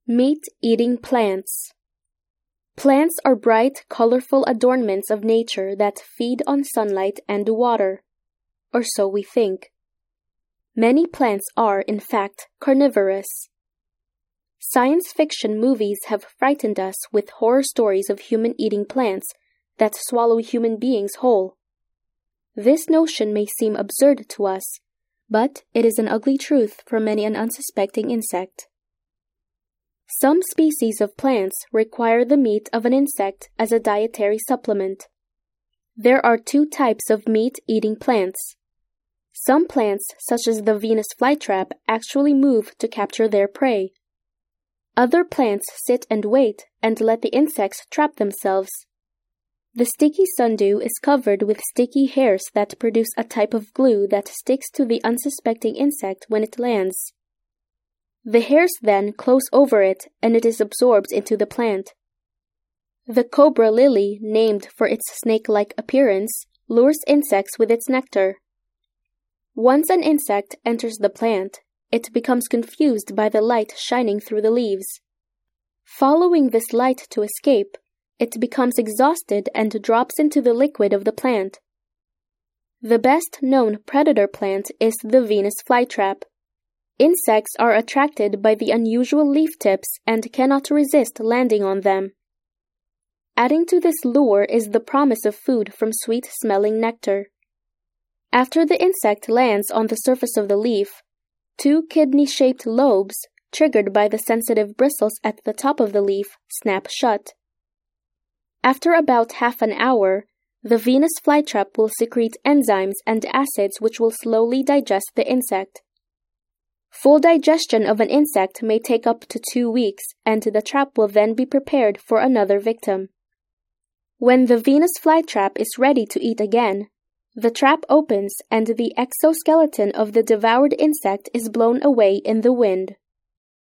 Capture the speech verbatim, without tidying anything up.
Meat-eating plants. Plants are bright, colorful adornments of nature that feed on sunlight and water. Or so we think. Many plants are, in fact, carnivorous. Science fiction movies have frightened us with horror stories of human-eating plants that swallow human beings whole. This notion may seem absurd to us, but it is an ugly truth for many an unsuspecting insect. Some species of plants require the meat of an insect as a dietary supplement. There are two types of meat-eating plants. Some plants, such as the Venus flytrap, actually move to capture their prey. Other plants sit and wait and let the insects trap themselves. The sticky sundew is covered with sticky hairs that produce a type of glue that sticks to the unsuspecting insect when it lands. The hairs then close over it and it is absorbed into the plant. The cobra lily, named for its snake-like appearance, lures insects with its nectar. Once an insect enters the plant, it becomes confused by the light shining through the leaves. Following this light to escape, it becomes exhausted and drops into the liquid of the plant. The best-known predator plant is the Venus flytrap. Insects are attracted by the unusual leaf tips and cannot resist landing on them. Adding to this lure is the promise of food from sweet-smelling nectar. After the insect lands on the surface of the leaf, two kidney-shaped lobes, triggered by the sensitive bristles at the top of the leaf, snap shut. After about half an hour, the Venus flytrap will secrete enzymes and acids which will slowly digest the insect. Full digestion of an insect may take up to two weeks, and the trap will then be prepared for another victim. When the Venus flytrap is ready to eat again, the trap opens and the exoskeleton of the devoured insect is blown away in the wind.